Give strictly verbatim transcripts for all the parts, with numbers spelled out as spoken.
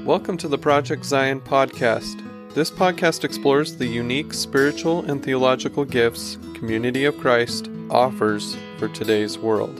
Welcome to the Project Zion podcast. This podcast explores the unique spiritual and theological gifts Community of Christ offers for today's world.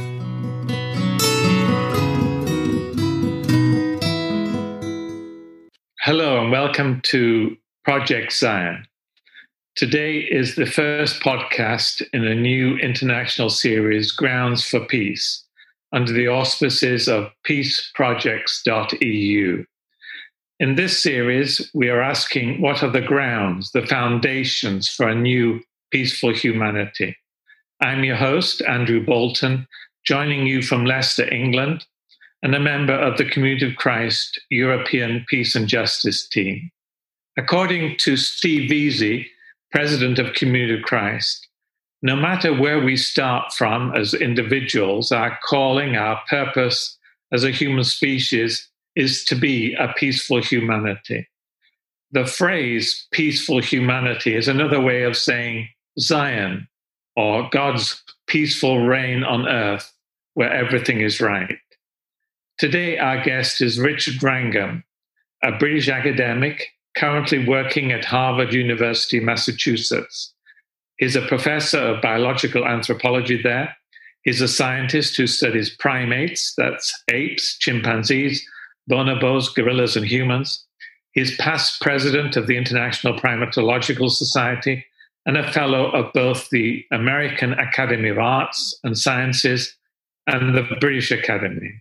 Hello and welcome to Project Zion. Today is the first podcast in a new international series, Grounds for Peace, under the auspices of peace projects dot e u. In this series, we are asking what are the grounds, the foundations for a new peaceful humanity. I'm your host, Andrew Bolton, joining you from Leicester, England, and a member of the Community of Christ European Peace and Justice team. According to Steve Veazey, President of Community of Christ, no matter where we start from as individuals, our calling, our purpose as a human species is to be a peaceful humanity. The phrase peaceful humanity is another way of saying Zion, or God's peaceful reign on earth where everything is right. Today, our guest is Richard Wrangham, a British academic currently working at Harvard University, Massachusetts. He's a professor of biological anthropology there. He's a scientist who studies primates, that's apes, chimpanzees, bonobos, gorillas, and humans. He's past president of the International Primatological Society and a fellow of both the American Academy of Arts and Sciences and the British Academy.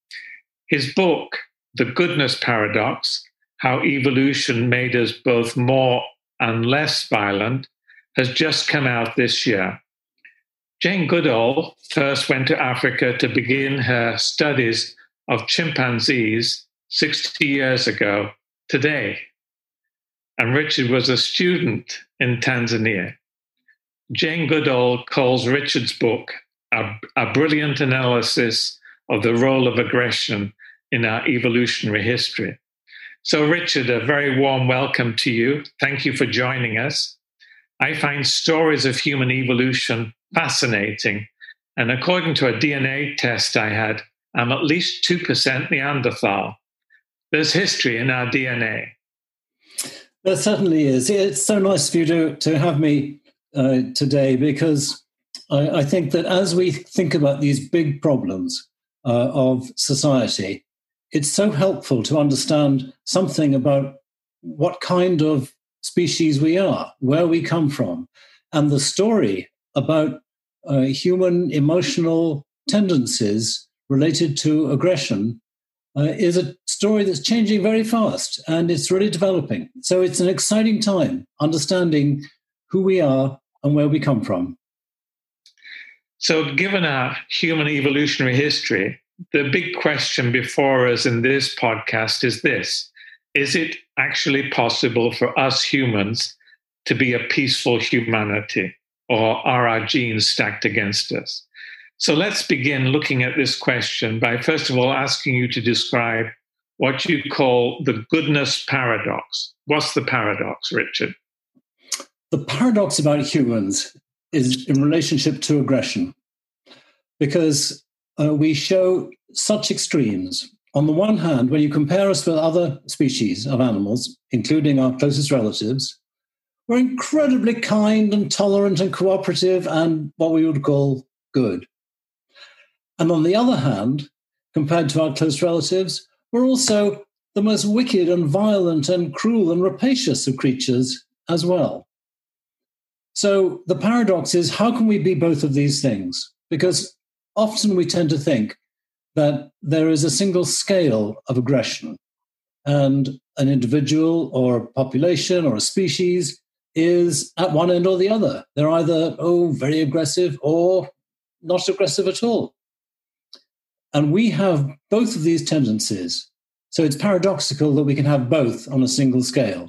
His book, The Goodness Paradox, How Evolution Made Us Both More and Less Violent, has just come out this year. Jane Goodall first went to Africa to begin her studies of chimpanzees sixty years ago today. And Richard was a student in Tanzania. Jane Goodall calls Richard's book a, a brilliant analysis of the role of aggression in our evolutionary history. So, Richard, a very warm welcome to you. Thank you for joining us. I find stories of human evolution fascinating. And according to a D N A test I had, I'm at least two percent Neanderthal. There's history in our D N A. There certainly is. It's so nice for you to, to have me uh, today, because I, I think that as we think about these big problems uh, of society, it's so helpful to understand something about what kind of species we are, where we come from, and the story about uh, human emotional tendencies related to aggression uh, is a story that's changing very fast, and it's really developing. So it's an exciting time understanding who we are and where we come from. So given our human evolutionary history, the big question before us in this podcast is this: is it actually possible for us humans to be a peaceful humanity, or are our genes stacked against us? So let's begin looking at this question by first of all asking you to describe what you call the goodness paradox. What's the paradox, Richard? The paradox about humans is in relationship to aggression, because uh, we show such extremes. On the one hand, when you compare us with other species of animals, including our closest relatives, we're incredibly kind and tolerant and cooperative and what we would call good. And on the other hand, compared to our close relatives, we're also the most wicked and violent and cruel and rapacious of creatures as well. So the paradox is, how can we be both of these things? Because often we tend to think that there is a single scale of aggression, and an individual or a population or a species is at one end or the other. They're either, oh, very aggressive or not aggressive at all. And we have both of these tendencies. So it's paradoxical that we can have both on a single scale.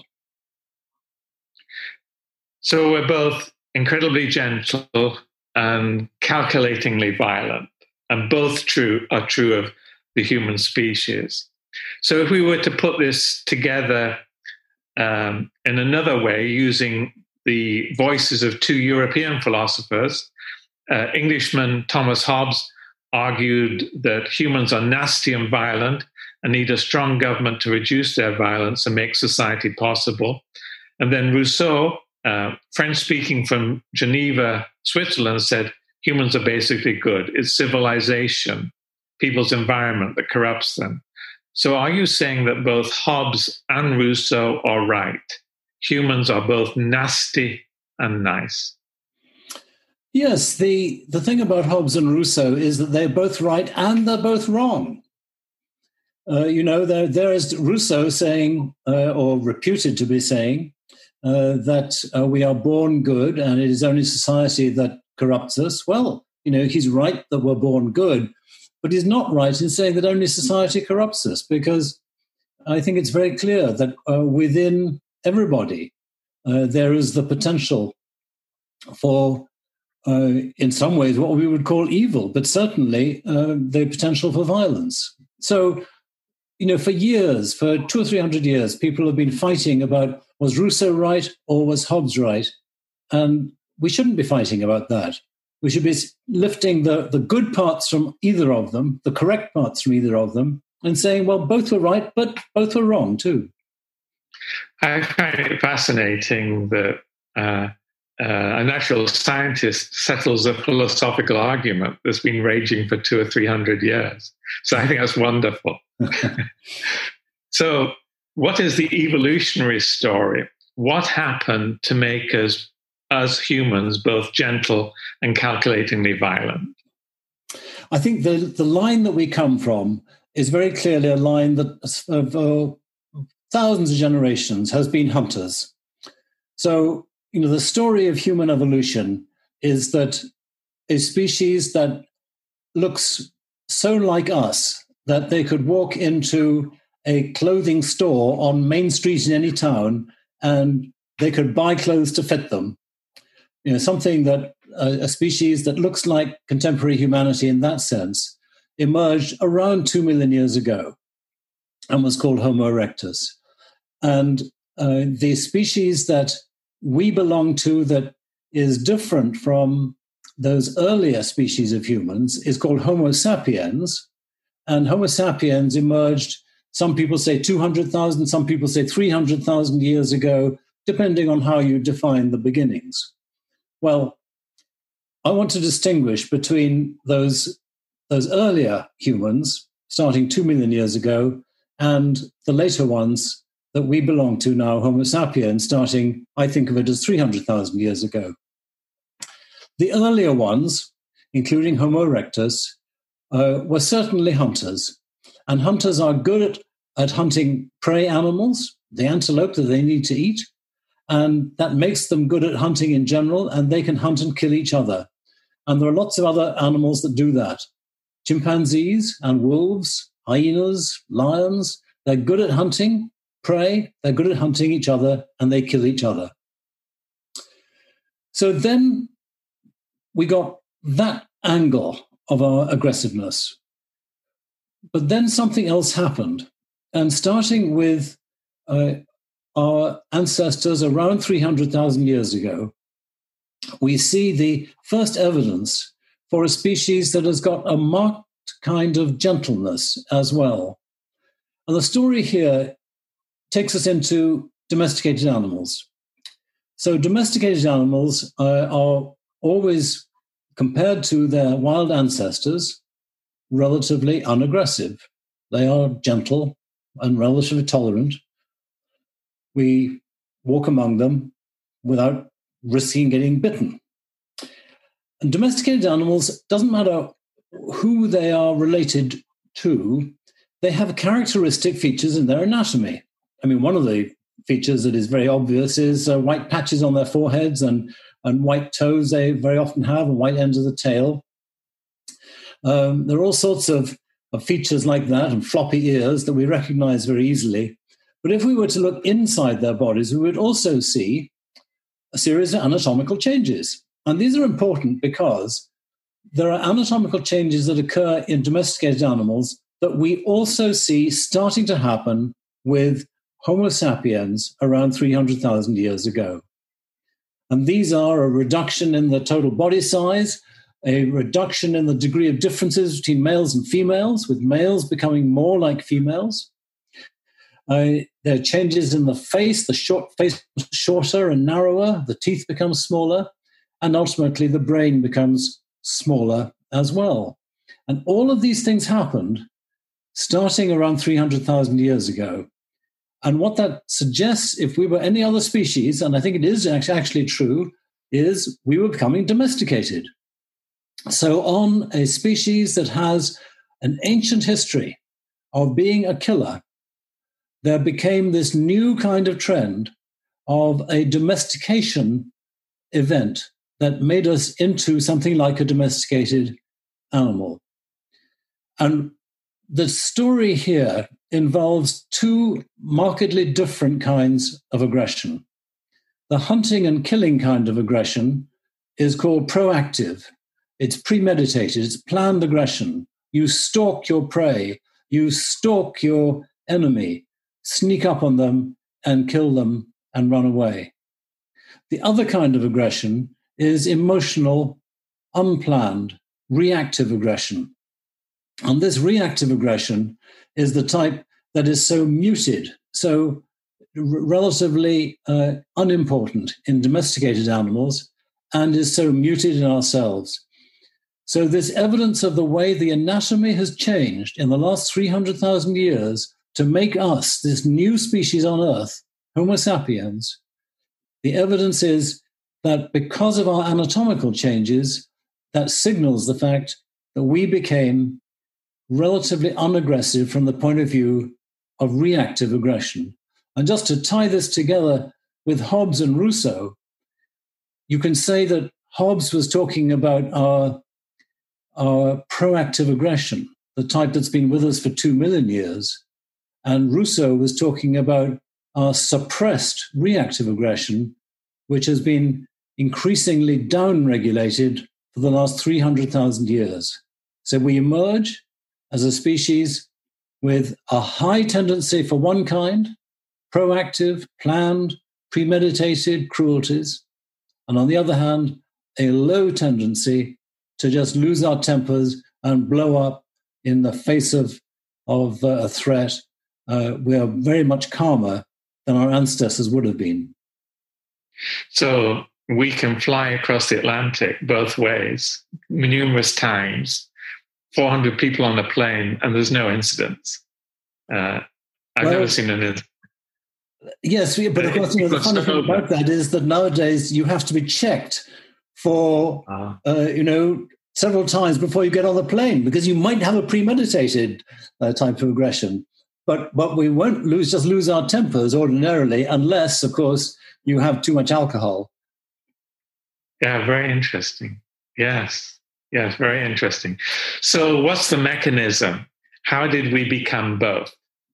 So we're both incredibly gentle and calculatingly violent, and both true are true of the human species. So if we were to put this together um, in another way, using the voices of two European philosophers, uh, Englishman Thomas Hobbes argued that humans are nasty and violent, and need a strong government to reduce their violence and make society possible. And then Rousseau, uh, French-speaking from Geneva, Switzerland, said humans are basically good. It's civilization, people's environment that corrupts them. So are you saying that both Hobbes and Rousseau are right? Humans are both nasty and nice? Yes, the, the thing about Hobbes and Rousseau is that they're both right and they're both wrong. Uh, you know, there, there is Rousseau saying, uh, or reputed to be saying, uh, that uh, we are born good and it is only society that corrupts us. Well, you know, he's right that we're born good, but he's not right in saying that only society corrupts us, because I think it's very clear that uh, within everybody uh, there is the potential for, uh, in some ways, what we would call evil, but certainly uh, the potential for violence. So, you know, for years, for two or three hundred years, people have been fighting about, was Rousseau right or was Hobbes right? And we shouldn't be fighting about that. We should be lifting the, the good parts from either of them, the correct parts from either of them, and saying, well, both were right, but both were wrong too. I find it fascinating that uh, uh, a natural scientist settles a philosophical argument that's been raging for two or three hundred years. So I think that's wonderful. So what is the evolutionary story? What happened to make us, us humans, both gentle and calculatingly violent? I think the, the line that we come from is very clearly a line that of uh, thousands of generations has been hunters. So, you know, the story of human evolution is that a species that looks so like us that they could walk into a clothing store on Main Street in any town and they could buy clothes to fit them. You know, something that uh, a species that looks like contemporary humanity in that sense emerged around two million years ago and was called Homo erectus. And uh, the species that we belong to that is different from those earlier species of humans is called Homo sapiens. And Homo sapiens emerged, some people say two hundred thousand, some people say three hundred thousand years ago, depending on how you define the beginnings. Well, I want to distinguish between those, those earlier humans, starting two million years ago, and the later ones that we belong to now, Homo sapiens, starting, I think of it as three hundred thousand years ago. The earlier ones, including Homo erectus, uh, were certainly hunters. And hunters are good at, at hunting prey animals, the antelope that they need to eat, and that makes them good at hunting in general, and they can hunt and kill each other. And there are lots of other animals that do that. Chimpanzees and wolves, hyenas, lions, they're good at hunting prey, they're good at hunting each other, and they kill each other. So then we got that angle of our aggressiveness. But then something else happened. And starting with uh, our ancestors around three hundred thousand years ago, we see the first evidence for a species that has got a marked kind of gentleness as well. And the story here takes us into domesticated animals. So domesticated animals uh, are always, compared to their wild ancestors, relatively unaggressive. They are gentle and relatively tolerant. We walk among them without risking getting bitten. And domesticated animals, doesn't matter who they are related to, they have characteristic features in their anatomy. I mean, one of the features that is very obvious is uh, white patches on their foreheads and, and white toes they very often have, and white ends of the tail. Um, there are all sorts of, of features like that, and floppy ears that we recognize very easily. But if we were to look inside their bodies, we would also see a series of anatomical changes. And these are important because there are anatomical changes that occur in domesticated animals that we also see starting to happen with Homo sapiens around three hundred thousand years ago. And these are a reduction in the total body size, a reduction in the degree of differences between males and females, with males becoming more like females. Uh, there are changes in the face, the short face shorter and narrower, the teeth become smaller, and ultimately the brain becomes smaller as well. And all of these things happened starting around three hundred thousand years ago. And what that suggests, if we were any other species, and I think it is actually true, is we were becoming domesticated. So on a species that has an ancient history of being a killer, there became this new kind of trend of a domestication event that made us into something like a domesticated animal. And the story here involves two markedly different kinds of aggression. The hunting and killing kind of aggression is called proactive. It's premeditated, it's planned aggression. You stalk your prey, you stalk your enemy, sneak up on them and kill them and run away. The other kind of aggression is emotional, unplanned, reactive aggression. And this reactive aggression is the type that is so muted, so r- relatively uh, unimportant in domesticated animals, and is so muted in ourselves. So this evidence of the way the anatomy has changed in the last three hundred thousand years to make us this new species on Earth, Homo sapiens, the evidence is that because of our anatomical changes, that signals the fact that we became relatively unaggressive from the point of view of reactive aggression. And just to tie this together with Hobbes and Rousseau, you can say that Hobbes was talking about our, our proactive aggression, the type that's been with us for two million years. And Rousseau was talking about our suppressed reactive aggression, which has been increasingly downregulated for the last three hundred thousand years. So we emerge as a species with a high tendency for one kind, proactive, planned, premeditated cruelties, and on the other hand, a low tendency to just lose our tempers and blow up in the face of, of uh, a threat. Uh, we are very much calmer than our ancestors would have been. So we can fly across the Atlantic both ways, numerous times, four hundred people on a plane, and there's no incidents. Uh, I've well, never seen an incident. Yes, but of course, you know, the funny thing about that is that nowadays you have to be checked for, uh, uh, you know, several times before you get on the plane, because you might have a premeditated uh, type of aggression. But but we won't lose just lose our tempers ordinarily, unless, of course, you have too much alcohol. Yeah, very interesting. Yes, yes, very interesting. So what's the mechanism? How did we become both?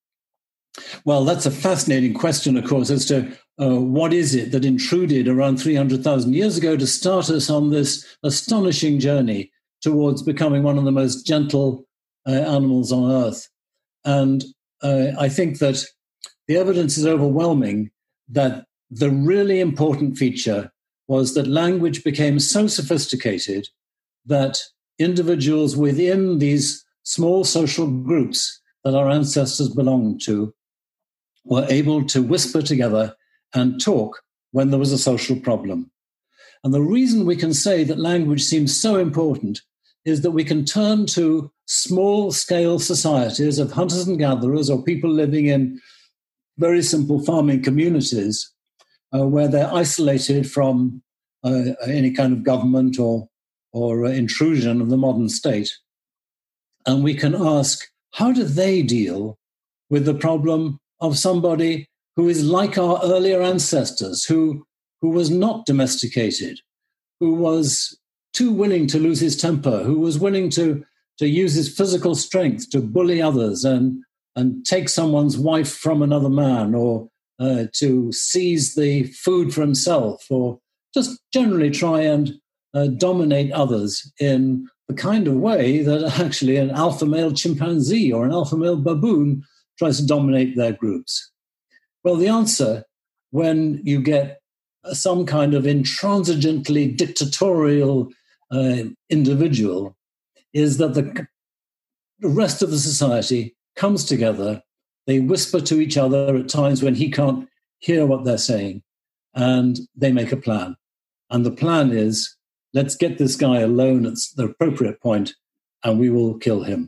Well, that's a fascinating question, of course, as to uh, what is it that intruded around three hundred thousand years ago to start us on this astonishing journey towards becoming one of the most gentle uh, animals on Earth. And uh, I think that the evidence is overwhelming that the really important feature was that language became so sophisticated that individuals within these small social groups that our ancestors belonged to were able to whisper together and talk when there was a social problem. And the reason we can say that language seems so important is that we can turn to small-scale societies of hunters and gatherers or people living in very simple farming communities uh, where they're isolated from uh, any kind of government or, or uh, intrusion of the modern state. And we can ask, how do they deal with the problem of somebody who is like our earlier ancestors, who, who was not domesticated, who was too willing to lose his temper, who was willing to, to use his physical strength to bully others and, and take someone's wife from another man, or uh, to seize the food for himself, or just generally try and uh, dominate others in the kind of way that actually an alpha male chimpanzee or an alpha male baboon tries to dominate their groups. Well, the answer, when you get some kind of intransigently dictatorial uh, individual is that the, the rest of the society comes together. They whisper to each other at times when he can't hear what they're saying, and they make a plan. And the plan is, let's get this guy alone at the appropriate point, and we will kill him.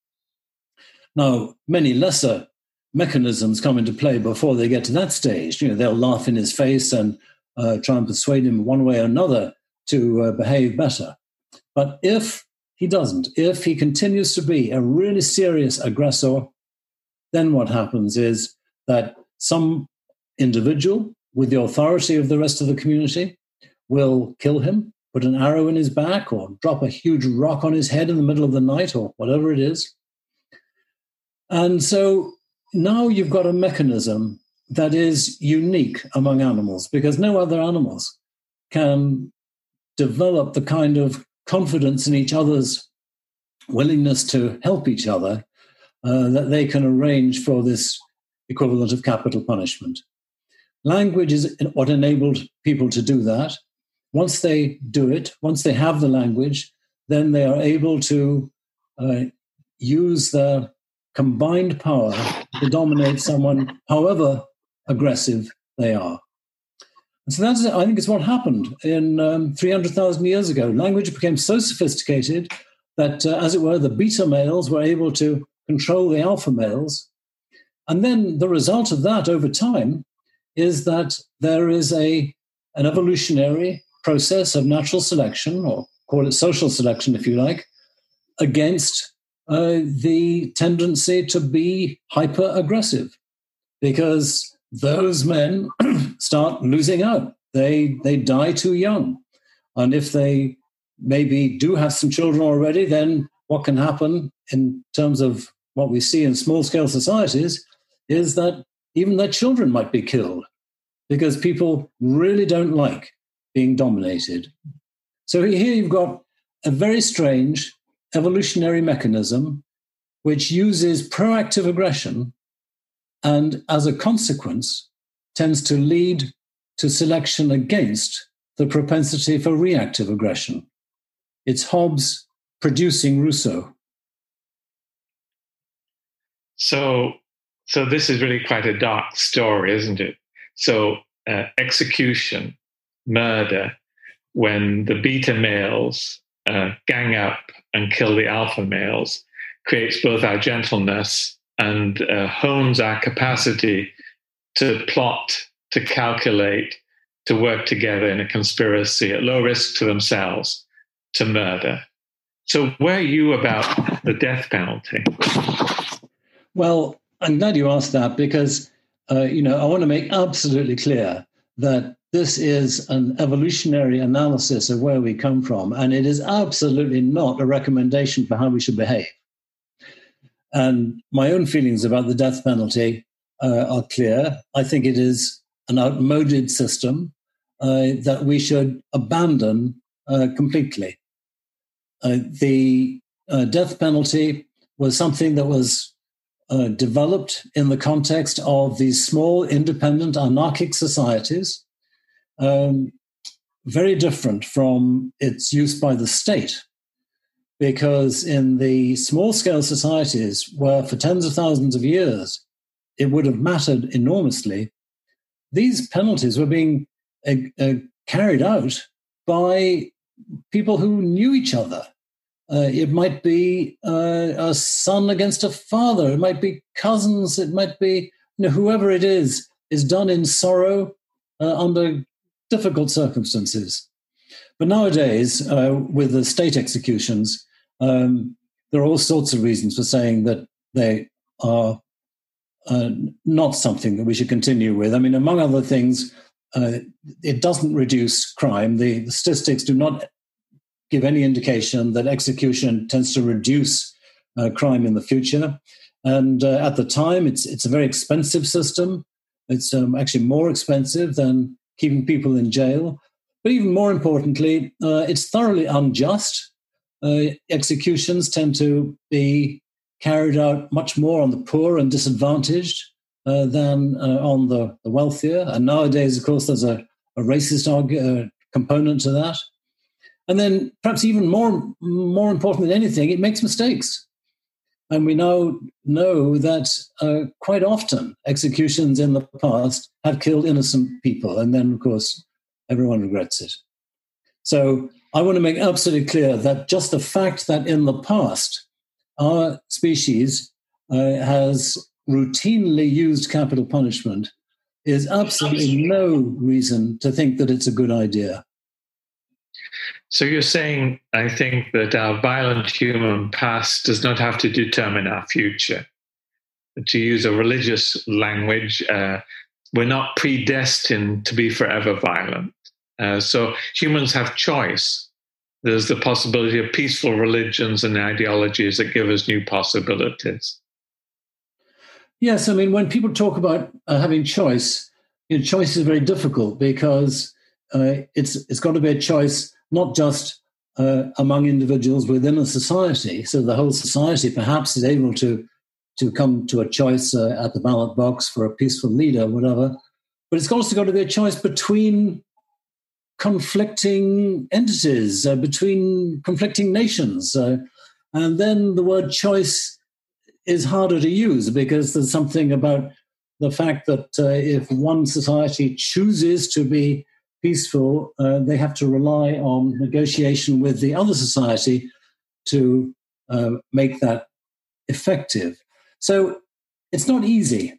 Now, many lesser mechanisms come into play before they get to that stage. You know, they'll laugh in his face and uh, try and persuade him one way or another to uh, behave better. But if he doesn't, if he continues to be a really serious aggressor, then what happens is that some individual with the authority of the rest of the community will kill him, put an arrow in his back, or drop a huge rock on his head in the middle of the night, or whatever it is. And so now you've got a mechanism that is unique among animals, because no other animals can develop the kind of confidence in each other's willingness to help each other uh, that they can arrange for this equivalent of capital punishment. Language is what enabled people to do that. Once they do it, once they have the language, then they are able to uh, use their combined power to dominate someone, however aggressive they are. And so that's, I think, is what happened in um, three hundred thousand years ago. Language became so sophisticated that, uh, as it were, the beta males were able to control the alpha males. And then the result of that over time is that there is a an evolutionary process of natural selection, or call it social selection if you like, against uh, the tendency to be hyper-aggressive, because those men start losing out. They they die too young. And if they maybe do have some children already, then what can happen in terms of what we see in small-scale societies is that even their children might be killed, because people really don't like being dominated. So here you've got a very strange evolutionary mechanism which uses proactive aggression and, as a consequence, tends to lead to selection against the propensity for reactive aggression. It's Hobbes producing Rousseau. So, so this is really quite a dark story, isn't it? So uh, execution, murder, when the beta males uh, gang up and kill the alpha males, creates both our gentleness and uh, hones our capacity to plot, to calculate, to work together in a conspiracy at low risk to themselves, to murder. So where are you about the death penalty? Well, I'm glad you asked that, because uh, you know, I want to make absolutely clear that this is an evolutionary analysis of where we come from, and it is absolutely not a recommendation for how we should behave. And my own feelings about the death penalty uh, are clear. I think it is an outmoded system uh, that we should abandon uh, completely. Uh, the uh, death penalty was something that was uh, developed in the context of these small, independent, anarchic societies, um, very different from its use by the state. Because in the small-scale societies, where for tens of thousands of years it would have mattered enormously, these penalties were being uh, uh, carried out by people who knew each other. Uh, it might be uh, a son against a father. It might be cousins. It might be, you know, whoever it is, is done in sorrow uh, under difficult circumstances. But nowadays, uh, with the state executions, um, there are all sorts of reasons for saying that they are uh, not something that we should continue with. I mean, among other things, uh, it doesn't reduce crime. The, the statistics do not give any indication that execution tends to reduce uh, crime in the future. And uh, at the time, it's it's a very expensive system. It's um, actually more expensive than keeping people in jail. But even more importantly, uh, it's thoroughly unjust. Uh, executions tend to be carried out much more on the poor and disadvantaged uh, than uh, on the, the wealthier. And nowadays, of course, there's a, a racist argue, uh, component to that. And then perhaps even more, more important than anything, it makes mistakes. And we now know that uh, quite often executions in the past have killed innocent people. And then, of course, everyone regrets it. So I want to make absolutely clear that just the fact that in the past our species uh, has routinely used capital punishment is absolutely no reason to think that it's a good idea. So you're saying, I think, that our violent human past does not have to determine our future. To use a religious language, uh, we're not predestined to be forever violent. Uh, so humans have choice. There's the possibility of peaceful religions and ideologies that give us new possibilities. Yes, I mean, when people talk about uh, having choice, you know, choice is very difficult because uh, it's it's got to be a choice not just uh, among individuals within a society. So the whole society perhaps is able to to come to a choice uh, at the ballot box for a peaceful leader, whatever. But it's also got to be a choice between conflicting entities, uh, between conflicting nations. Uh, and then the word choice is harder to use because there's something about the fact that uh, if one society chooses to be peaceful, uh, they have to rely on negotiation with the other society to uh, make that effective. So it's not easy.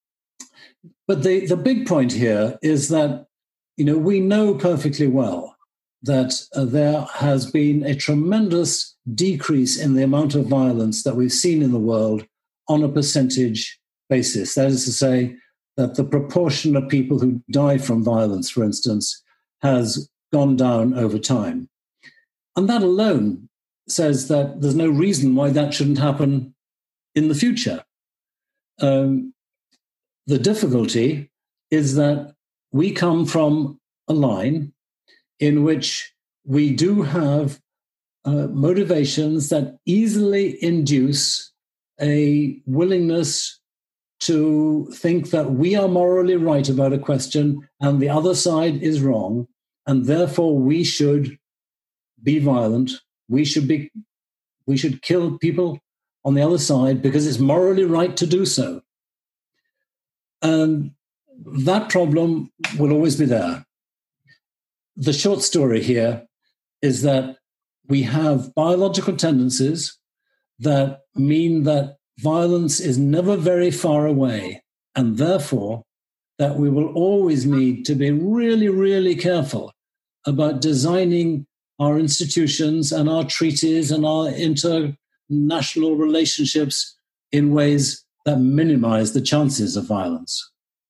But the, the big point here is that, you know, we know perfectly well that uh, there has been a tremendous decrease in the amount of violence that we've seen in the world on a percentage basis. That is to say, that the proportion of people who die from violence, for instance, has gone down over time. And that alone says that there's no reason why that shouldn't happen in the future. Um, the difficulty is that we come from a line in which we do have uh, motivations that easily induce a willingness to think that we are morally right about a question and the other side is wrong, and therefore we should be violent. We should be, we should kill people on the other side because it's morally right to do so. And that problem will always be there. The short story here is that we have biological tendencies that mean that violence is never very far away, and therefore that we will always need to be really, really careful about designing our institutions and our treaties and our international relationships in ways that minimize the chances of violence.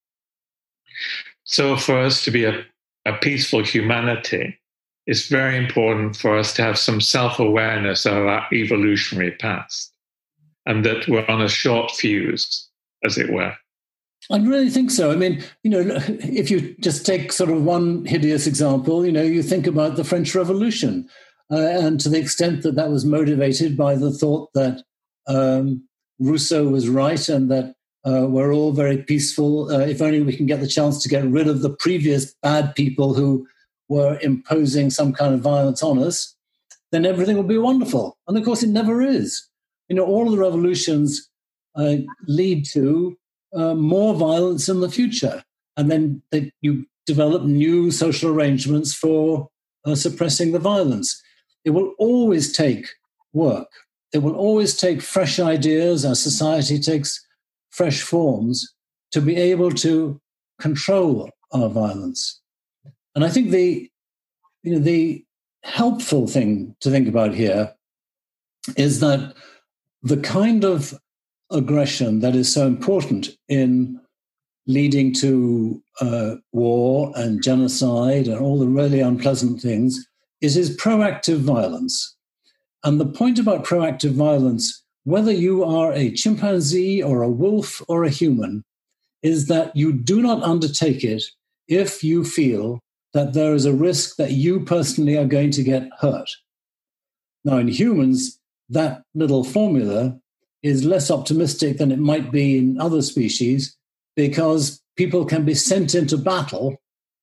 So for us to be a, a peaceful humanity, it's very important for us to have some self-awareness of our evolutionary past, and that we're on a short fuse, as it were. I really think so. I mean, you know, if you just take sort of one hideous example, you know, you think about the French Revolution, uh, and to the extent that that was motivated by the thought that um, Rousseau was right and that uh, we're all very peaceful, uh, if only we can get the chance to get rid of the previous bad people who were imposing some kind of violence on us, then everything will be wonderful. And of course, it never is. You know, all of the revolutions uh, lead to uh, more violence in the future. And then they, you develop new social arrangements for uh, suppressing the violence. It will always take work. It will always take fresh ideas as society takes fresh forms to be able to control our violence. And I think the, you know, the helpful thing to think about here is that the kind of aggression that is so important in leading to uh, war and genocide and all the really unpleasant things is his proactive violence. And the point about proactive violence, whether you are a chimpanzee or a wolf or a human, is that you do not undertake it if you feel that there is a risk that you personally are going to get hurt. Now, in humans, that little formula is less optimistic than it might be in other species because people can be sent into battle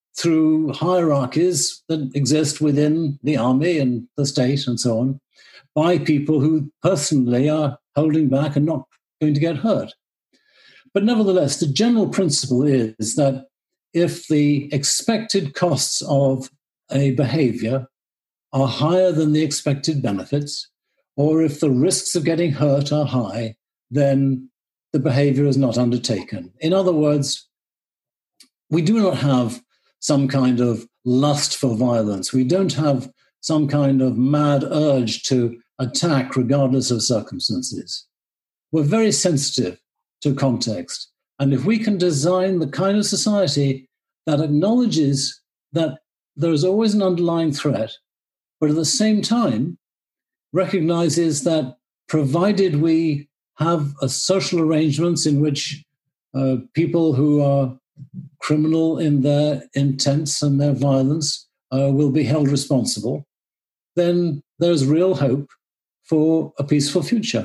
through hierarchies that exist within the army and the state and so on, by people who personally are holding back and not going to get hurt. But nevertheless, the general principle is that if the expected costs of a behavior are higher than the expected benefits, or if the risks of getting hurt are high, then the behavior is not undertaken. In other words, we do not have some kind of lust for violence. We don't have some kind of mad urge to attack regardless of circumstances. We're very sensitive to context. And if we can design the kind of society that acknowledges that there is always an underlying threat, but at the same time recognizes that provided we have a social arrangements in which uh, people who are criminal in their intents and their violence uh, will be held responsible, then there's real hope for a peaceful future.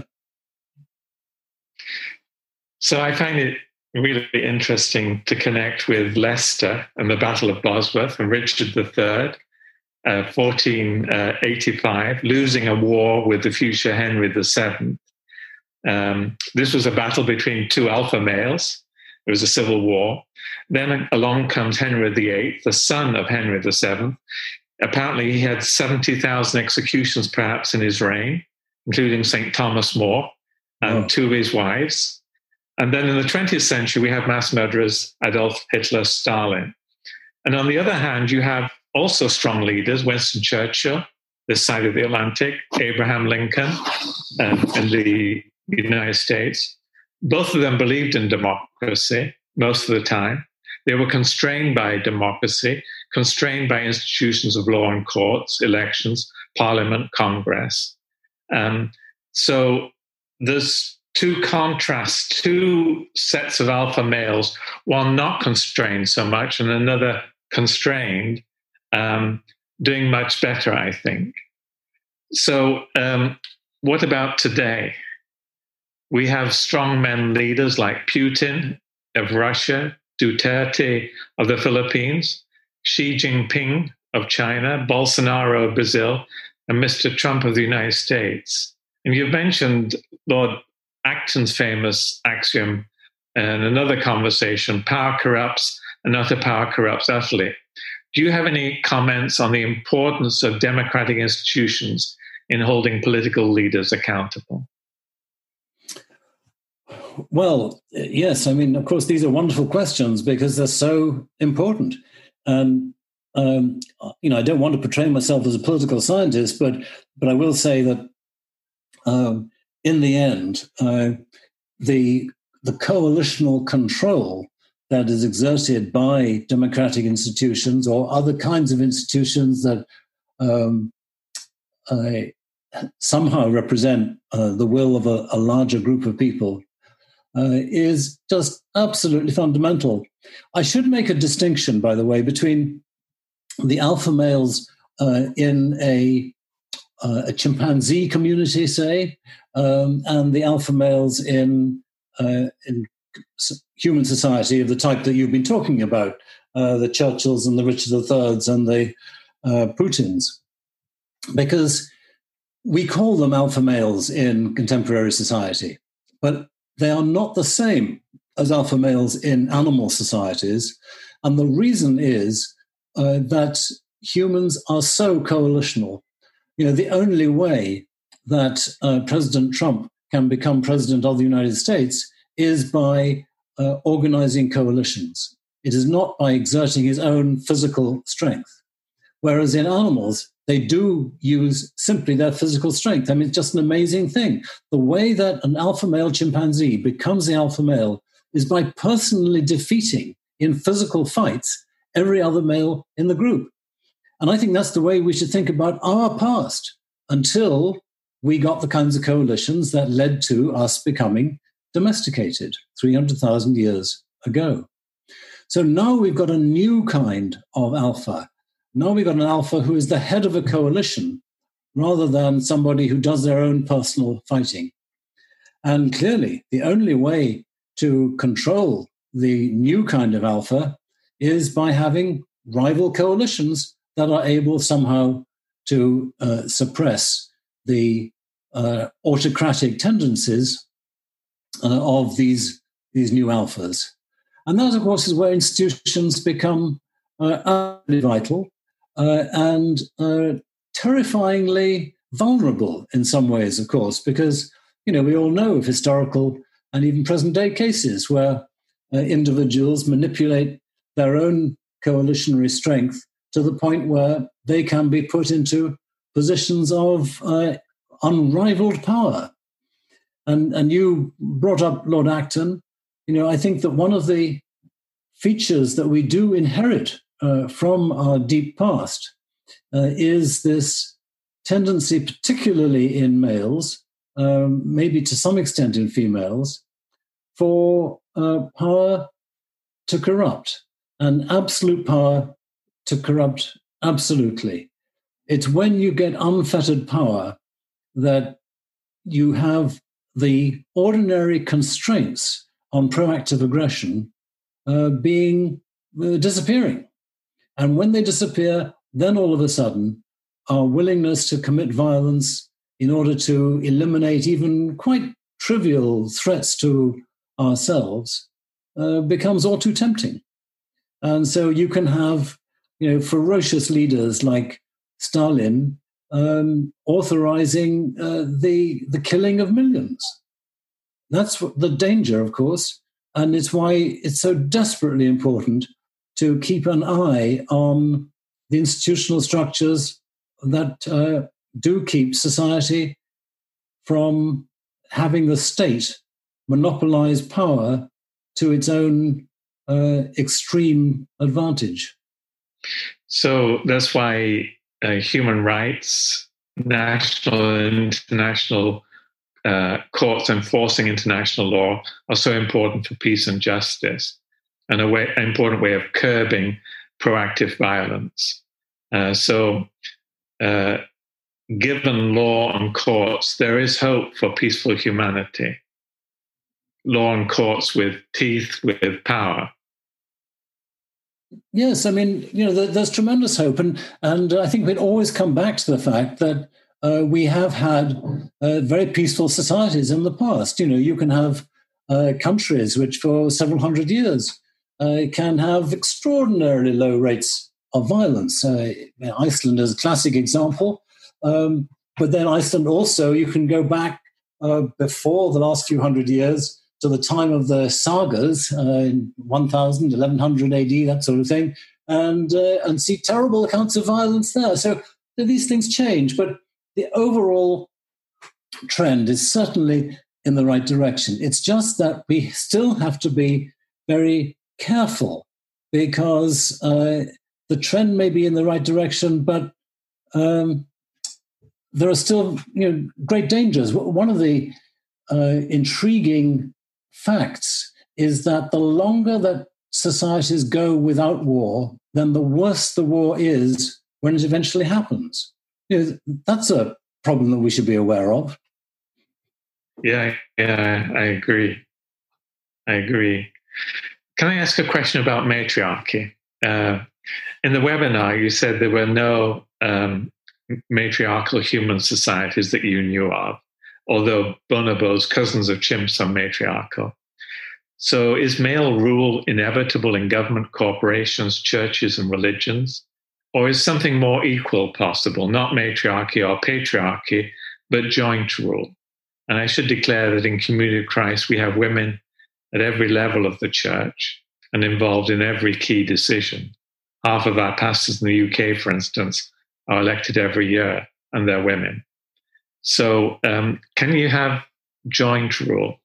So I find it really interesting to connect with Leicester and the Battle of Bosworth and Richard the Third, uh, fourteen eighty-five, losing a war with the future Henry the Seventh. Um, this was a battle between two alpha males. It was a civil war. Then along comes Henry the Eighth, the son of Henry the Seventh. Apparently he had seventy thousand executions perhaps in his reign, including Saint Thomas More and oh. two of his wives. And then in the twentieth century, we have mass murderers Adolf Hitler, Stalin. And on the other hand, you have also strong leaders, Winston Churchill, this side of the Atlantic, Abraham Lincoln, um, in the United States. Both of them believed in democracy most of the time. They were constrained by democracy, constrained by institutions of law and courts, elections, parliament, Congress. Um, so there's two contrasts, two sets of alpha males, one not constrained so much and another constrained, um, doing much better, I think. So um, what about today? We have strong men leaders like Putin of Russia, Duterte of the Philippines, Xi Jinping of China, Bolsonaro of Brazil, and Mister Trump of the United States. And you've mentioned Lord Acton's famous axiom in another conversation, power corrupts and utter power corrupts utterly. Do you have any comments on the importance of democratic institutions in holding political leaders accountable? Well, yes. I mean, of course, these are wonderful questions because they're so important. And, um, you know, I don't want to portray myself as a political scientist, but but I will say that um, in the end, uh, the the coalitional control that is exerted by democratic institutions or other kinds of institutions that um, uh, somehow represent uh, the will of a, a larger group of people uh, is just absolutely fundamental. I should make a distinction, by the way, between the alpha males uh, in a, uh, a chimpanzee community, say, um, and the alpha males in uh, in human society of the type that you've been talking about, uh, the Churchills and the Richard the Thirds and the uh, Putins, because we call them alpha males in contemporary society, but they are not the same as alpha males in animal societies. And the reason is uh, that humans are so coalitional. You know, the only way that uh, President Trump can become president of the United States is by uh, organizing coalitions. It is not by exerting his own physical strength. Whereas in animals, they do use simply their physical strength. I mean, it's just an amazing thing. The way that an alpha male chimpanzee becomes the alpha male is by personally defeating in physical fights every other male in the group. And I think that's the way we should think about our past until we got the kinds of coalitions that led to us becoming domesticated three hundred thousand years ago. So now we've got a new kind of alpha. Now we've got an alpha who is the head of a coalition rather than somebody who does their own personal fighting. And clearly, the only way to control the new kind of alpha is by having rival coalitions that are able somehow to uh, suppress the uh, autocratic tendencies uh, of these, these new alphas. And that, of course, is where institutions become uh, absolutely vital uh, and uh, terrifyingly vulnerable in some ways, of course, because, you know, we all know of historical and even present-day cases where uh, individuals manipulate their own coalitionary strength to the point where they can be put into positions of uh, unrivaled power. And, and you brought up Lord Acton. You know, I think that one of the features that we do inherit uh, from our deep past uh, is this tendency, particularly in males, um, maybe to some extent in females, for uh, power to corrupt, and absolute power to corrupt absolutely. It's when you get unfettered power that you have the ordinary constraints on proactive aggression uh, being uh, disappearing. And when they disappear, then all of a sudden, our willingness to commit violence in order to eliminate even quite trivial threats to ourselves uh, becomes all too tempting. And so you can have, you know, ferocious leaders like Stalin um, authorizing uh, the the killing of millions. That's the danger, of course, and it's why it's so desperately important to keep an eye on the institutional structures that uh, do keep society from having the state monopolize power to its own uh, extreme advantage. So that's why uh, human rights, national and international uh, courts enforcing international law are so important for peace and justice, and a way, an important way of curbing proactive violence. Uh, so uh, given law and courts, there is hope for peaceful humanity. Law and courts with teeth, with power. Yes, I mean, you know, there's tremendous hope. And, and I think we'd always come back to the fact that uh, we have had uh, very peaceful societies in the past. You know, you can have uh, countries which for several hundred years uh, can have extraordinarily low rates of violence. Uh, Iceland is a classic example. Um, but then Iceland also, you can go back uh, before the last few hundred years to the time of the sagas uh, in one thousand, eleven hundred A D, that sort of thing, and uh, and see terrible accounts of violence there. So these things change, but the overall trend is certainly in the right direction. It's just that we still have to be very careful because uh, the trend may be in the right direction, but um, there are still, you know, great dangers. One of the uh, intriguing facts is that the longer that societies go without war, then the worse the war is when it eventually happens. You know, that's a problem that we should be aware of. Yeah, yeah, I agree. I agree. Can I ask a question about matriarchy? Uh, in the webinar, you said there were no um, matriarchal human societies that you knew of, although bonobos, cousins of chimps, are matriarchal. So is male rule inevitable in government, corporations, churches, and religions? Or is something more equal possible, not matriarchy or patriarchy, but joint rule? And I should declare that in Community of Christ, we have women at every level of the church and involved in every key decision. Half of our pastors in the U K, for instance, are elected every year, and they're women. So um, can you have joint rule?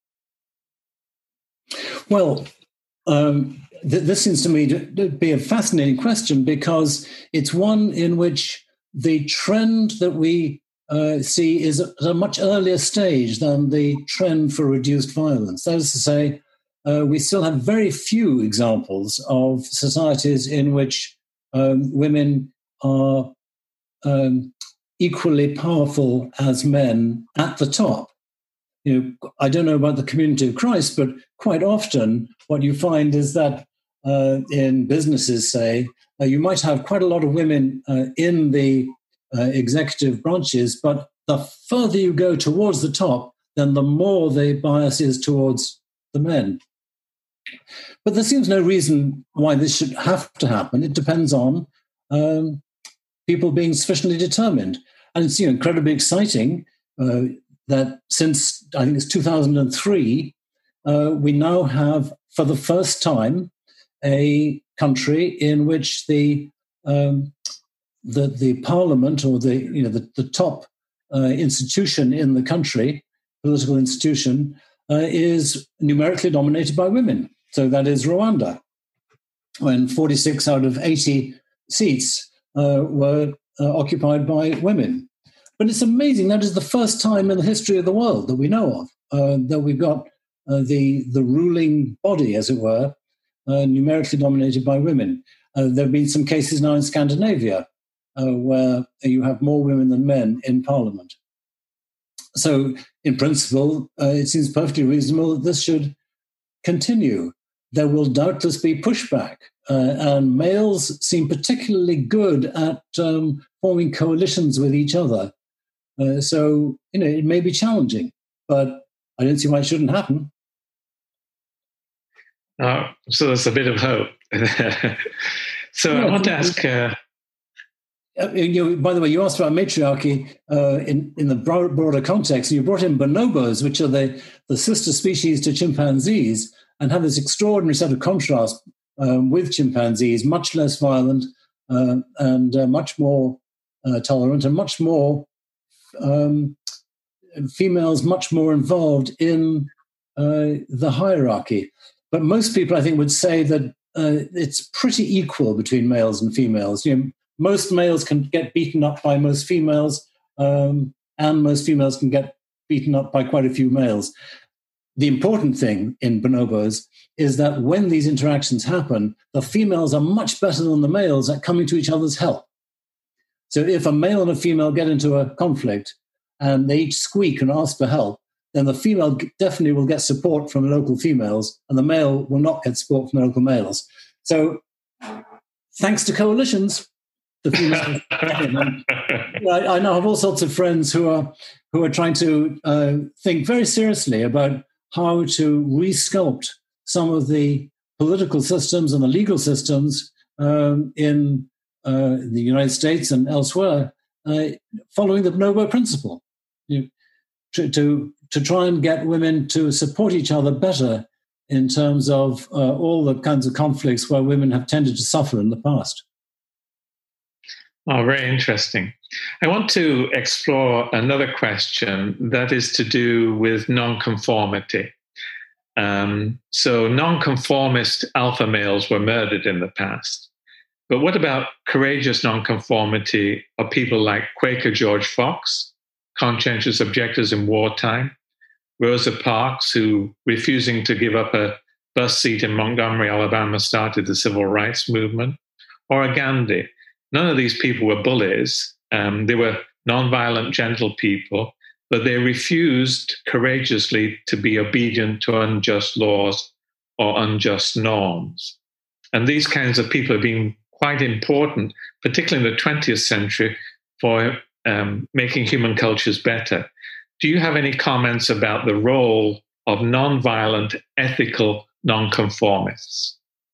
Well, um, th- this seems to me to be a fascinating question because it's one in which the trend that we uh, see is at a much earlier stage than the trend for reduced violence. That is to say, uh, we still have very few examples of societies in which um, women are um, equally powerful as men at the top. You know, I don't know about the Community of Christ, but quite often what you find is that uh, in businesses, say, uh, you might have quite a lot of women uh, in the uh, executive branches, but the further you go towards the top, then the more the bias is towards the men. But there seems no reason why this should have to happen. It depends on um, people being sufficiently determined. And it's, you know, incredibly exciting uh, that since, I think it's two thousand three, uh, we now have, for the first time, a country in which the um, the, the parliament, or the you know the, the top uh, institution in the country, political institution, uh, is numerically dominated by women. So that is Rwanda, when forty-six out of eighty seats uh, were uh, occupied by women. But it's amazing. That is the first time in the history of the world that we know of uh, that we've got uh, the the ruling body, as it were, uh, numerically dominated by women. Uh, there have been some cases now in Scandinavia uh, where you have more women than men in parliament. So, in principle, uh, it seems perfectly reasonable that this should continue. There will doubtless be pushback, uh, and males seem particularly good at um, forming coalitions with each other. Uh, so, you know, it may be challenging, but I don't see why it shouldn't happen. Uh, so there's a bit of hope. So yeah, I want to ask... Uh... Uh, you know, by the way, you asked about matriarchy uh, in, in the broader context. You brought in bonobos, which are the, the sister species to chimpanzees, and have this extraordinary set of contrast um, with chimpanzees, much less violent uh, and uh, much more uh, tolerant, and much more um, females much more involved in uh, the hierarchy. But most people, I think, would say that uh, it's pretty equal between males and females. You know, most males can get beaten up by most females, um, and most females can get beaten up by quite a few males. The important thing in bonobos is that when these interactions happen, the females are much better than the males at coming to each other's help. So if a male and a female get into a conflict and they each squeak and ask for help, then the female definitely will get support from local females, and the male will not get support from the local males. So thanks to coalitions, the females I, I now have all sorts of friends who are who are trying to uh, think very seriously about how to resculpt some of the political systems and the legal systems um, in uh, the United States and elsewhere, uh, following the bonobo principle, you know, to, to to try and get women to support each other better in terms of uh, all the kinds of conflicts where women have tended to suffer in the past. Oh, very interesting. I want to explore another question that is to do with nonconformity. Um, so nonconformist alpha males were murdered in the past. But what about courageous nonconformity of people like Quaker George Fox, conscientious objectors in wartime, Rosa Parks, who, refusing to give up a bus seat in Montgomery, Alabama, started the civil rights movement, or a Gandhi? None of these people were bullies. Um, they were nonviolent, gentle people, but they refused courageously to be obedient to unjust laws or unjust norms. And these kinds of people have been quite important, particularly in the twentieth century, for um, making human cultures better. Do you have any comments about the role of nonviolent, ethical nonconformists?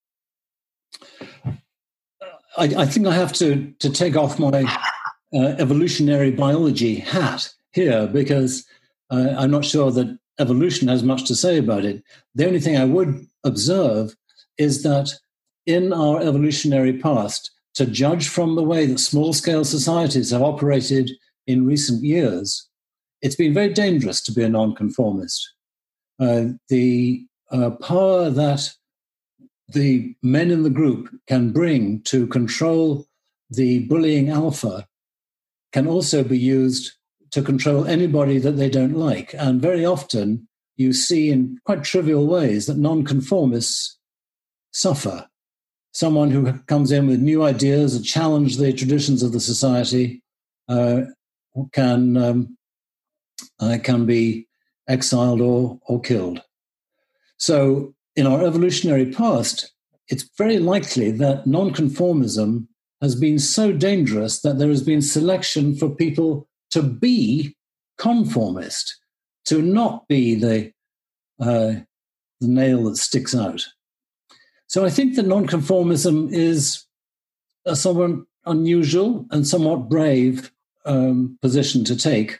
I, I think I have to, to take off my uh, evolutionary biology hat here, because uh, I'm not sure that evolution has much to say about it. The only thing I would observe is that in our evolutionary past, to judge from the way that small-scale societies have operated in recent years, it's been very dangerous to be a nonconformist. Uh, the uh, power that the men in the group can bring to control the bullying alpha can also be used to control anybody that they don't like. And very often you see in quite trivial ways that nonconformists suffer. Someone who comes in with new ideas that challenge the traditions of the society uh, can um, uh, can be exiled or, or killed. So in our evolutionary past, it's very likely that nonconformism has been so dangerous that there has been selection for people to be conformist, to not be the, uh, the nail that sticks out. So I think that nonconformism is a somewhat unusual and somewhat brave um, position to take.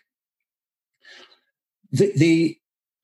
The, the,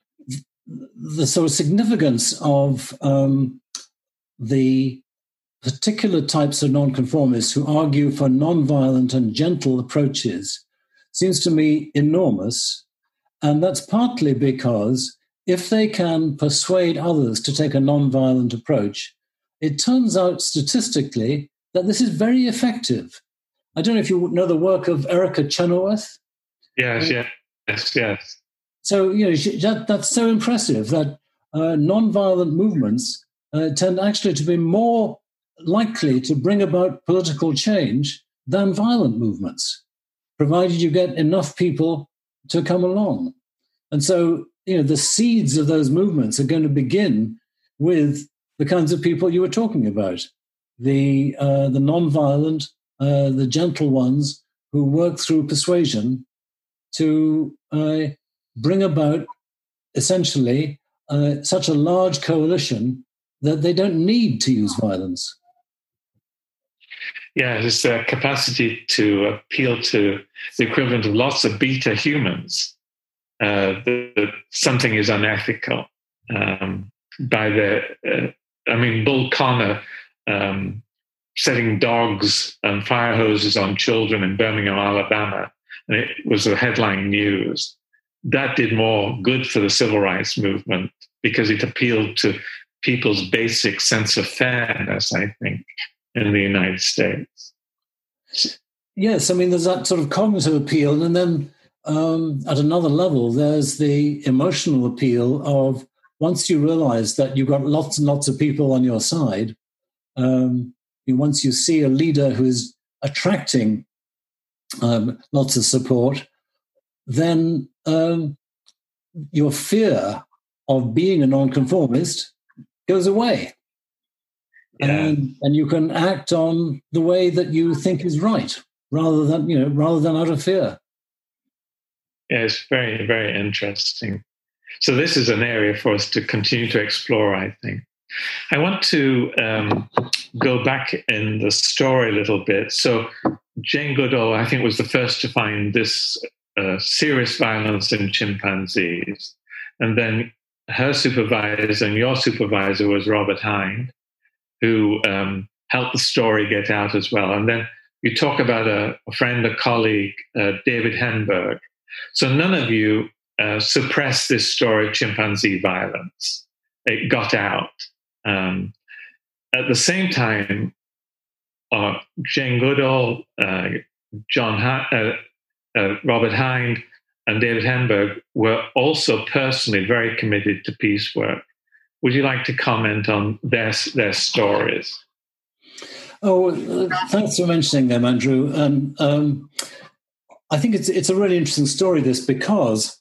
the sort of significance of um, the particular types of nonconformists who argue for nonviolent and gentle approaches seems to me enormous. And that's partly because if they can persuade others to take a nonviolent approach, it turns out statistically that this is very effective. I don't know if you know the work of Erica Chenoweth. Yes, yes, yes, yes. So, you know, that, that's so impressive that uh, nonviolent movements uh, tend actually to be more likely to bring about political change than violent movements, provided you get enough people to come along. And so, you know, the seeds of those movements are going to begin with the kinds of people you were talking about, the uh, the nonviolent, uh, the gentle ones who work through persuasion to uh, bring about essentially uh, such a large coalition that they don't need to use violence. Yeah, there's a capacity to appeal to the equivalent of lots of beta humans. Uh, that something is unethical. Um, by the, uh, I mean, Bull Connor um, setting dogs and fire hoses on children in Birmingham, Alabama, and it was the headline news. That did more good for the civil rights movement because it appealed to people's basic sense of fairness, I think, in the United States. Yes, I mean, there's that sort of cognitive appeal, and then um, at another level, there's the emotional appeal of once you realize that you've got lots and lots of people on your side, um, once you see a leader who is attracting um, lots of support, then um, your fear of being a nonconformist goes away. Yeah. And, and you can act on the way that you think is right, rather than, you know, rather than out of fear. Yeah, it's very, very interesting. So this is an area for us to continue to explore, I think. I want to um, go back in the story a little bit. So Jane Goodall, I think, was the first to find this uh, serious violence in chimpanzees. And then her supervisor and your supervisor was Robert Hind, who um, helped the story get out as well. And then you talk about a, a friend, a colleague, uh, David Henberg. So none of you uh, suppressed this story of chimpanzee violence. It got out. Um, at the same time, uh, Jane Goodall, uh, John, uh, uh, Robert Hind, and David Henberg were also personally very committed to peace work. Would you like to comment on their their stories? Oh, uh, thanks for mentioning them, Andrew. And um, I think it's it's a really interesting story, this, because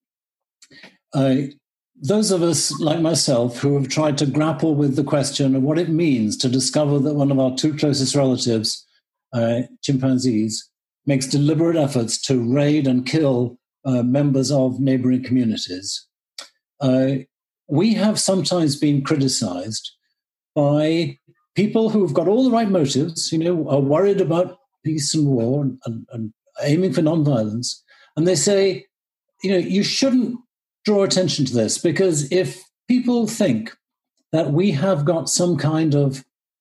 uh, those of us like myself who have tried to grapple with the question of what it means to discover that one of our two closest relatives, uh, chimpanzees, makes deliberate efforts to raid and kill uh, members of neighboring communities. Uh, we have sometimes been criticized by people who've got all the right motives, you know, are worried about peace and war and, and, and aiming for nonviolence. And they say, you know, you shouldn't draw attention to this, because if people think that we have got some kind of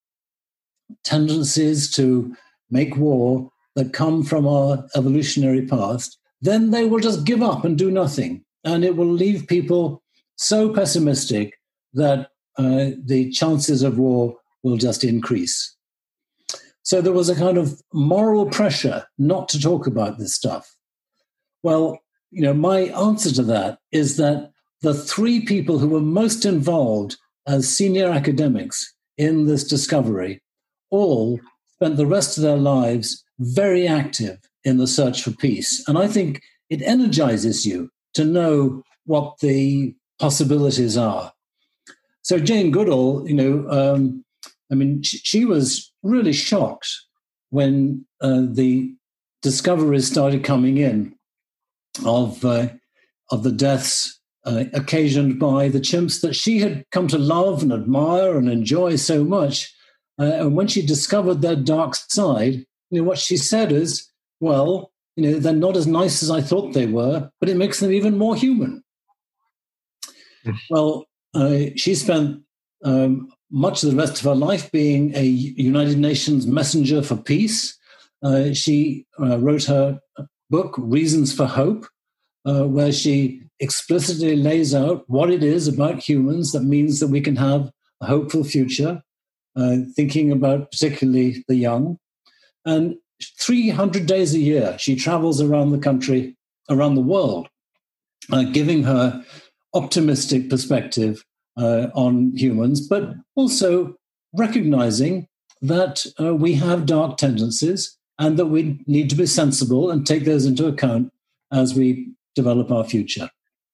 tendencies to make war that come from our evolutionary past, then they will just give up and do nothing. And it will leave people so pessimistic that uh, the chances of war will just increase. So there was a kind of moral pressure not to talk about this stuff. Well, you know, my answer to that is that the three people who were most involved as senior academics in this discovery all spent the rest of their lives very active in the search for peace. And I think it energizes you to know what the possibilities are. So Jane Goodall, you know, um, I mean, she, she was really shocked when uh, the discoveries started coming in of uh, of the deaths uh, occasioned by the chimps that she had come to love and admire and enjoy so much. Uh, and when she discovered their dark side, you know, what she said is, well, you know, they're not as nice as I thought they were, but it makes them even more human. Mm. Well, uh, she spent um, much of the rest of her life being a United Nations messenger for peace. Uh, she uh, wrote her book, Reasons for Hope, uh, where she explicitly lays out what it is about humans that means that we can have a hopeful future, uh, thinking about particularly the young. And three hundred days a year, she travels around the country, around the world, uh, giving her optimistic perspective uh, on humans, but also recognizing that uh, we have dark tendencies and that we need to be sensible and take those into account as we develop our future.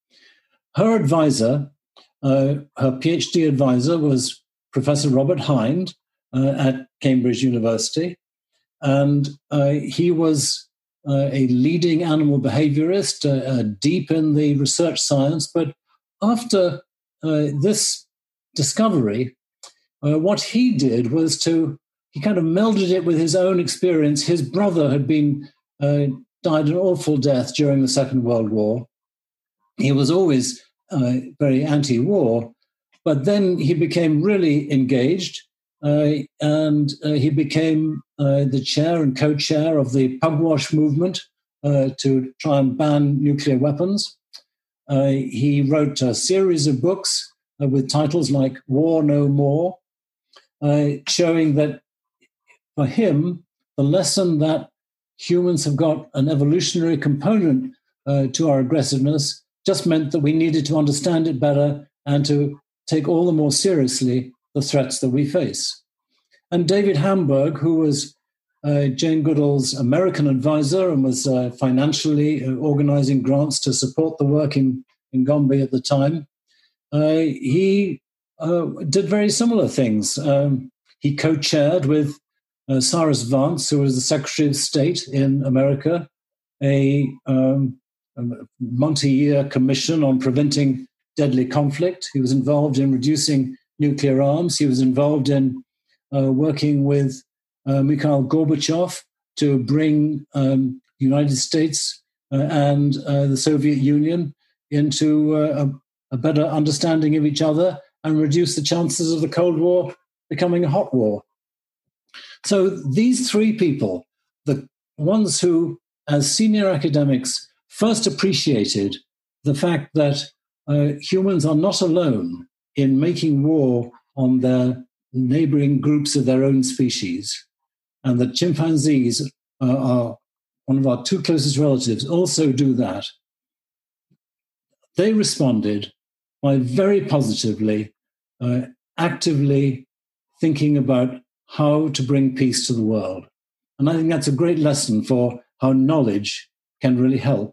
Her advisor, uh, her PhD advisor, was Professor Robert Hind uh, at Cambridge University. And uh, he was uh, a leading animal behaviorist, uh, uh, deep in the research science. But after uh, this discovery, uh, what he did was to, he kind of melded it with his own experience. His brother had been, uh, died an awful death during the Second World War. He was always uh, very anti-war, but then he became really engaged. Uh, and uh, he became uh, the chair and co-chair of the Pugwash movement uh, to try and ban nuclear weapons. Uh, he wrote a series of books uh, with titles like War No More, uh, showing that for him, the lesson that humans have got an evolutionary component uh, to our aggressiveness just meant that we needed to understand it better and to take all the more seriously the threats that we face. And David Hamburg, who was uh, Jane Goodall's American advisor and was uh, financially uh, organizing grants to support the work in, in Gombe at the time, uh, he uh, did very similar things. Um, he co-chaired with uh, Cyrus Vance, who was the Secretary of State in America, a, um, a multi-year commission on preventing deadly conflict. He was involved in reducing nuclear arms. He was involved in uh, working with uh, Mikhail Gorbachev to bring um, the United States uh, and uh, the Soviet Union into uh, a, a better understanding of each other and reduce the chances of the Cold War becoming a hot war. So these three people, the ones who, as senior academics, first appreciated the fact that uh, humans are not alone in making war on their neighboring groups of their own species, and that chimpanzees uh, are one of our two closest relatives, also do that. They responded by very positively, uh, actively thinking about how to bring peace to the world. And I think that's a great lesson for how knowledge can really help.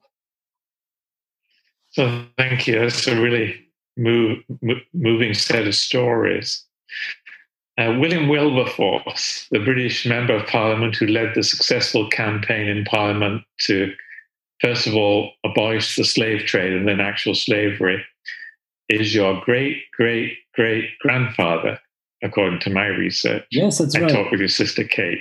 So thank you. That's a really move, moving set of stories. Uh, William Wilberforce, the British Member of Parliament who led the successful campaign in Parliament to, first of all, abolish the slave trade and then actual slavery, is your great, great, great grandfather, according to my research. Yes, that's I right. I talked with your sister, Kate.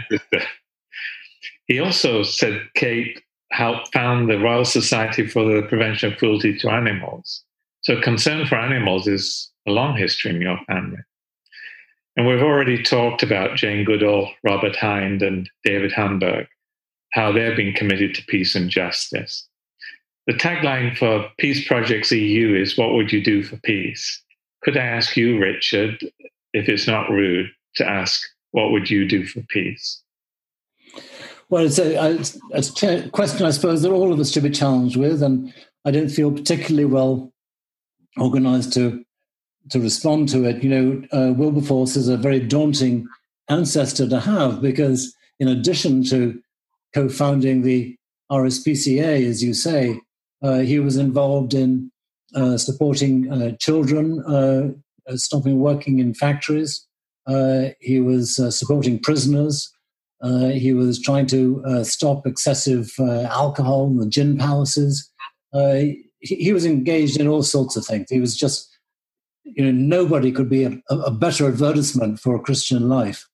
He also said Kate helped found the Royal Society for the Prevention of Cruelty to Animals. So concern for animals is a long history in your family. And we've already talked about Jane Goodall, Robert Hind, and David Hamburg, how they've been committed to peace and justice. The tagline for Peace Projects E U is, "What would you do for peace?" Could I ask you, Richard, if it's not rude, to ask, what would you do for peace? Well, it's a, it's a question, I suppose, that all of us should be challenged with, and I don't feel particularly well organized to to respond to it. You know, uh, Wilberforce is a very daunting ancestor to have, because in addition to co-founding the R S P C A, as you say, uh, he was involved in uh, supporting uh, children, uh, stopping working in factories. Uh, he was uh, supporting prisoners. Uh, he was trying to uh, stop excessive uh, alcohol in the gin palaces. Uh, he, he was engaged in all sorts of things. He was just, you know, nobody could be a, a better advertisement for a Christian life.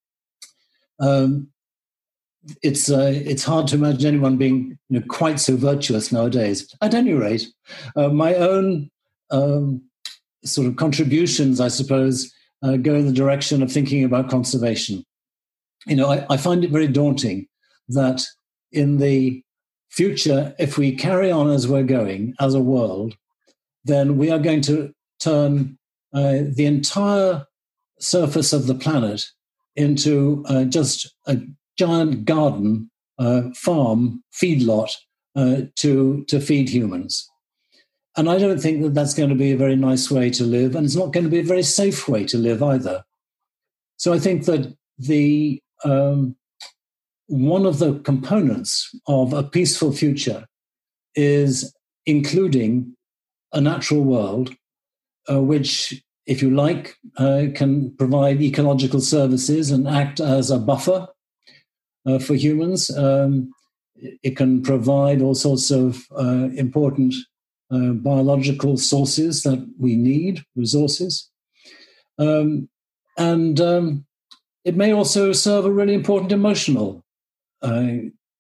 Um, it's uh, it's hard to imagine anyone being, you know, quite so virtuous nowadays. At any rate, uh, my own um, sort of contributions, I suppose, uh, go in the direction of thinking about conservation. You know, I, I find it very daunting that in the future, if we carry on as we're going as a world, then we are going to turn uh, the entire surface of the planet into uh, just a giant garden, uh, farm, feedlot uh, to, to feed humans. And I don't think that that's going to be a very nice way to live, and it's not going to be a very safe way to live either. So I think that the um, one of the components of a peaceful future is including a natural world, uh, which, if you like, uh, can provide ecological services and act as a buffer uh, for humans. Um, it can provide all sorts of uh, important uh, biological sources that we need, resources. Um, and um, it may also serve a really important emotional uh,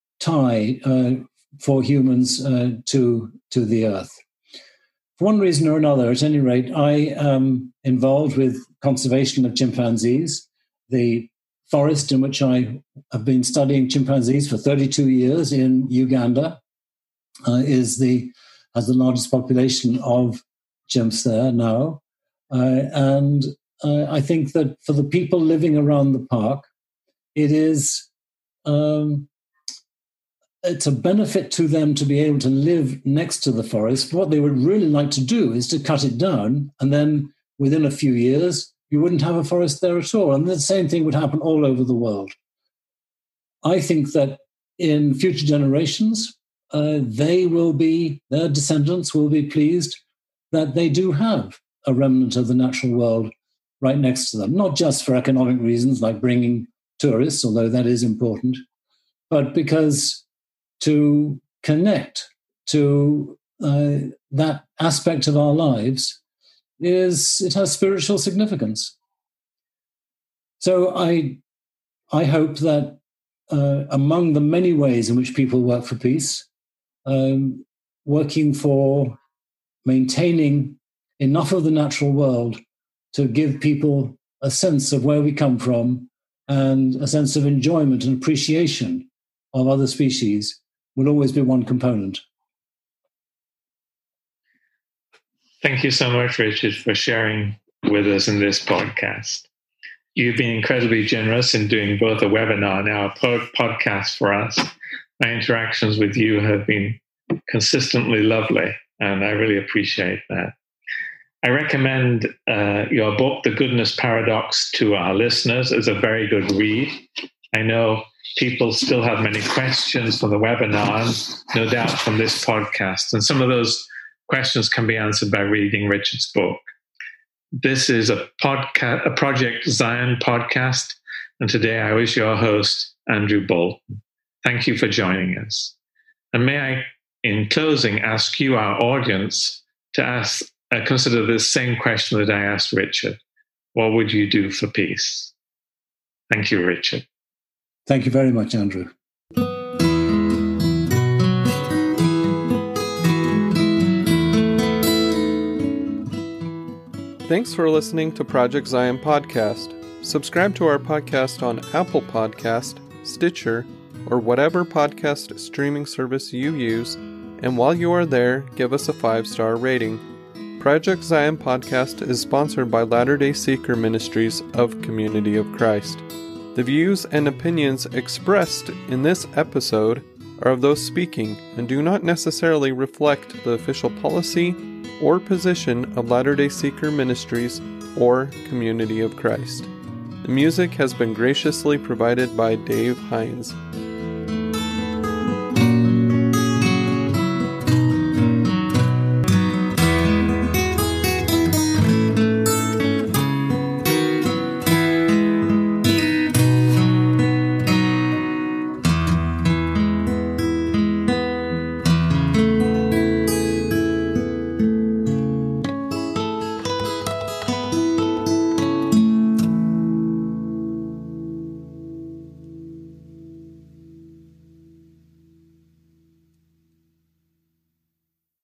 tie uh, for humans uh, to, to the earth. For one reason or another, at any rate, I am involved with conservation of chimpanzees. The forest in which I have been studying chimpanzees for thirty-two years in Uganda uh, is the has the largest population of chimps there now. Uh, and uh, I think that for the people living around the park, it is um, it's a benefit to them to be able to live next to the forest. What they would really like to do is to cut it down, and then within a few years, you wouldn't have a forest there at all. And the same thing would happen all over the world. I think that in future generations, uh, they will be, their descendants will be pleased that they do have a remnant of the natural world right next to them, not just for economic reasons like bringing tourists, although that is important, but because to connect to uh, that aspect of our lives is, it has spiritual significance. So I, I hope that uh, among the many ways in which people work for peace, um, working for maintaining enough of the natural world to give people a sense of where we come from and a sense of enjoyment and appreciation of other species will always be one component. Thank you so much, Richard, for sharing with us in this podcast. You've been incredibly generous in doing both a webinar and now a podcast for us. My interactions with you have been consistently lovely, and I really appreciate that. I recommend uh, your book, The Goodness Paradox, to our listeners. It's a very good read. I know people still have many questions from the webinar, and no doubt from this podcast, and some of those questions can be answered by reading Richard's book. This is a podcast, a Project Zion podcast, and today I was your host, Andrew Bolton. Thank you for joining us. And may I, in closing, ask you, our audience, to ask, uh, consider this same question that I asked Richard. What would you do for peace? Thank you, Richard. Thank you very much, Andrew. Thanks for listening to Project Zion Podcast. Subscribe to our podcast on Apple Podcast, Stitcher, or whatever podcast streaming service you use, and while you are there, give us a five-star rating. Project Zion Podcast is sponsored by Latter-day Seeker Ministries of Community of Christ. The views and opinions expressed in this episode are of those speaking and do not necessarily reflect the official policy or position of Latter-day Seeker Ministries or Community of Christ. The music has been graciously provided by Dave Hines.